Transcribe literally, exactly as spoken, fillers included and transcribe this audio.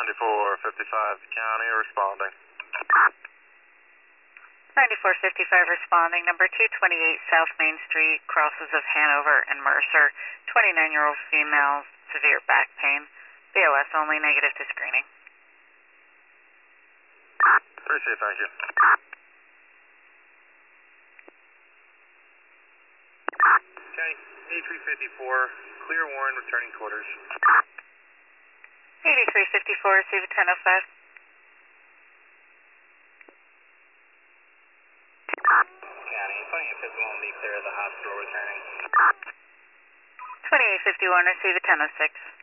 ninety-four fifty-five County responding. ninety-four fifty-five responding, number two twenty-eight South Main Street, crosses of Hanover and Mercer, twenty-nine-year-old female, severe back pain, B O S only, negative to screening. Appreciate it, thank you. County, eighty-three fifty-four, clear Warren, returning quarters. eighty-three fifty-four, receive a ten oh five. County, twenty-eight fifty-one, be clear of the hospital, returning. twenty-eight fifty-one, receive a ten oh six.